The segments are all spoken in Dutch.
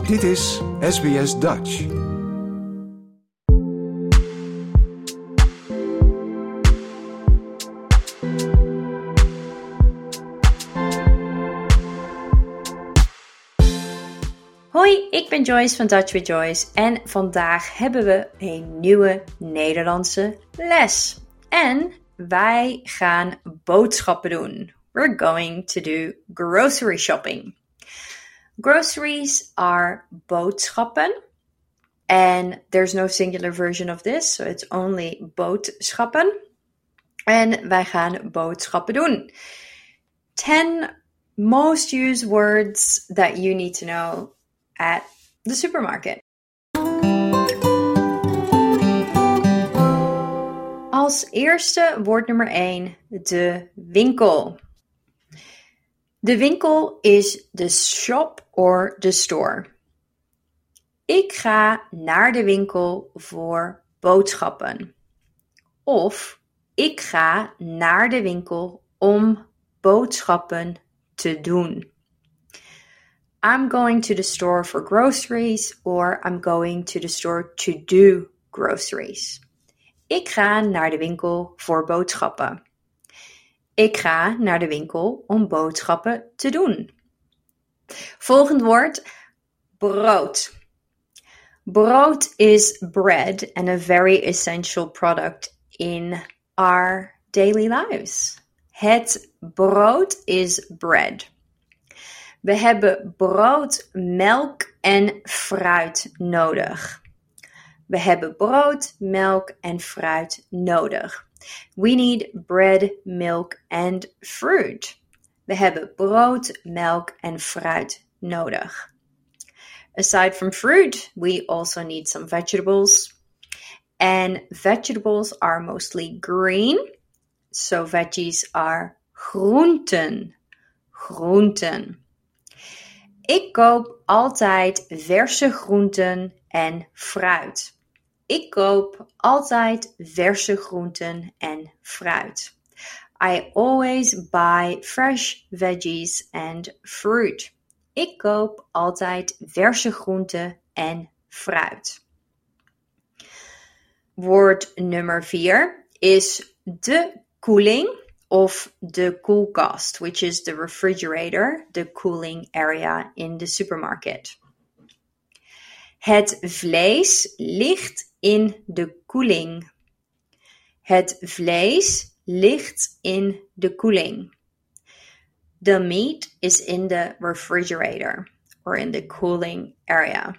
Dit is SBS Dutch. Hoi, ik ben Joyce van Dutch with Joyce en vandaag hebben we een nieuwe Nederlandse les. En wij gaan boodschappen doen. We're going to do grocery shopping. Groceries are boodschappen. And there's no singular version of this, so it's only boodschappen. En wij gaan boodschappen doen. 10 most used words that you need to know at the supermarket. Als eerste woord nummer 1, de winkel. De winkel is de shop or the store. Ik ga naar de winkel voor boodschappen. Of ik ga naar de winkel om boodschappen te doen. I'm going to the store for groceries or I'm going to the store to do groceries. Ik ga naar de winkel voor boodschappen. Ik ga naar de winkel om boodschappen te doen. Volgend woord, brood. Brood is bread and a very essential product in our daily lives. Het brood is bread. We hebben brood, melk en fruit nodig. We hebben brood, melk en fruit nodig. We need bread, milk and fruit. We hebben brood, melk en fruit nodig. Aside from fruit, we also need some vegetables. And vegetables are mostly green. So veggies are groenten. Groenten. Ik koop altijd verse groenten en fruit. Ik koop altijd verse groenten en fruit. I always buy fresh veggies and fruit. Ik koop altijd verse groenten en fruit. Woord nummer 4 is de koeling of de koelkast, which is the refrigerator, the cooling area in the supermarket. Het vlees ligt in de koeling. Het vlees ligt in de koeling. The meat is in the refrigerator or in the cooling area.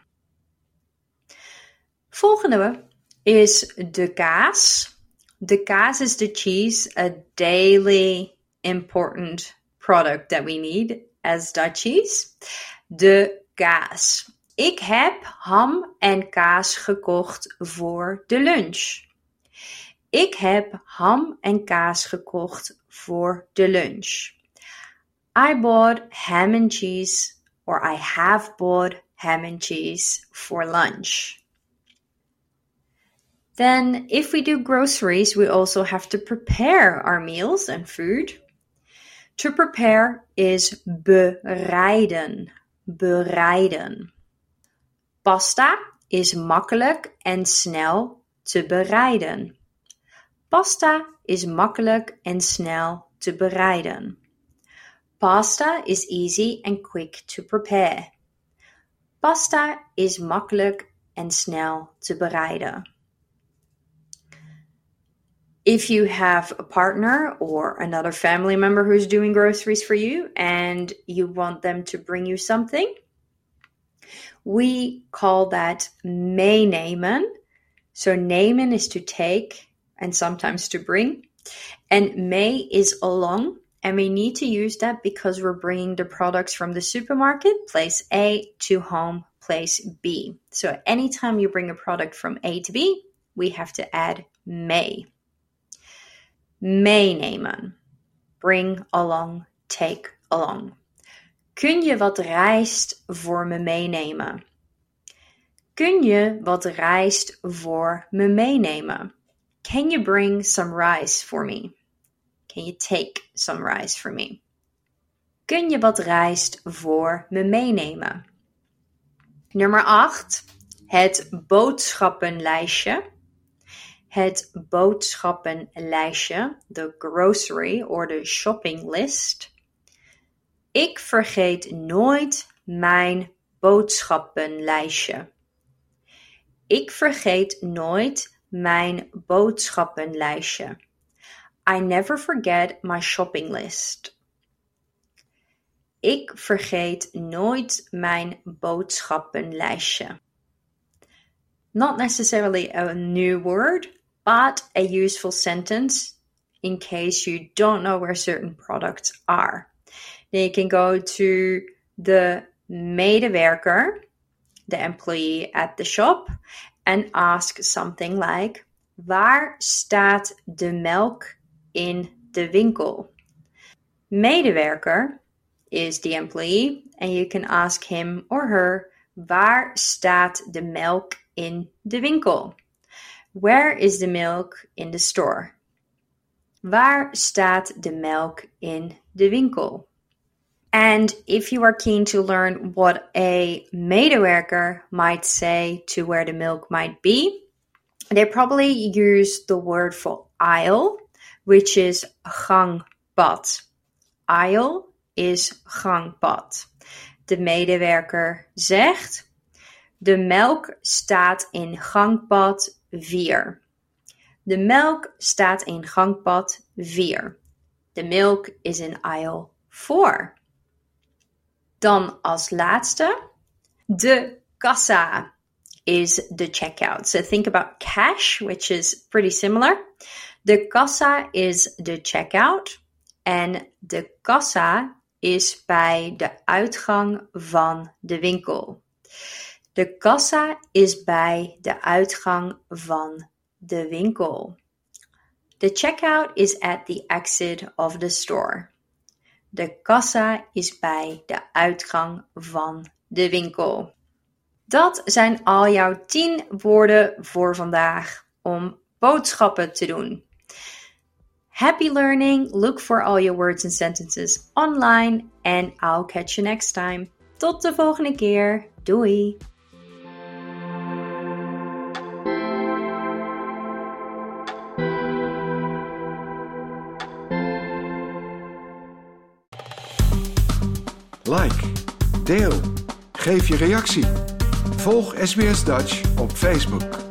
Volgende is de kaas. The kaas is the cheese, a daily important product that we need as Dutchies. De kaas. Ik heb ham en kaas gekocht voor de lunch. Ik heb ham en kaas gekocht voor de lunch. I bought ham and cheese, or I have bought ham and cheese for lunch. Then, if we do groceries, we also have to prepare our meals and food. To prepare is bereiden. Bereiden. Pasta is makkelijk en snel te bereiden. Pasta is makkelijk en snel te bereiden. Pasta is easy and quick to prepare. Pasta is makkelijk en snel te bereiden. If you have a partner or another family member who's doing groceries for you and you want them to bring you something, we call that meenemen. So nemen is to take and sometimes to bring. And mee is along. And we need to use that because we're bringing the products from the supermarket, place A, to home, place B. So anytime you bring a product from A to B, we have to add mee. Meenemen. Bring along, take along. Kun je wat rijst voor me meenemen? Kun je wat rijst voor me meenemen? Can you bring some rice for me? Can you take some rice for me? Kun je wat rijst voor me meenemen? Nummer 8. Het boodschappenlijstje. Het boodschappenlijstje, de grocery or de shopping list. Ik vergeet nooit mijn boodschappenlijstje. Ik vergeet nooit mijn boodschappenlijstje. I never forget my shopping list. Ik vergeet nooit mijn boodschappenlijstje. Not necessarily a new word, but a useful sentence in case you don't know where certain products are. Then you can go to the medewerker, the employee at the shop, and ask something like, waar staat de melk in de winkel? Medewerker is the employee, and you can ask him or her, waar staat de melk in de winkel? Where is the milk in the store? Waar staat de melk in de winkel? And if you are keen to learn what a medewerker might say to where the milk might be, they probably use the word for aisle, which is gangpad. Aisle is gangpad. De medewerker zegt, de melk staat in gangpad 4. De melk staat in gangpad 4. The milk is in aisle 4. Dan als laatste, de kassa is the checkout. So think about cash, which is pretty similar. De kassa is the checkout. En de kassa is bij de uitgang van de winkel. De kassa is bij de uitgang van de winkel. The checkout is at the exit of the store. De kassa is bij de uitgang van de winkel. Dat zijn al jouw 10 woorden voor vandaag om boodschappen te doen. Happy learning. Look for all your words and sentences online and I'll catch you next time. Tot de volgende keer. Doei! Like, deel, geef je reactie. Volg SBS Dutch op Facebook.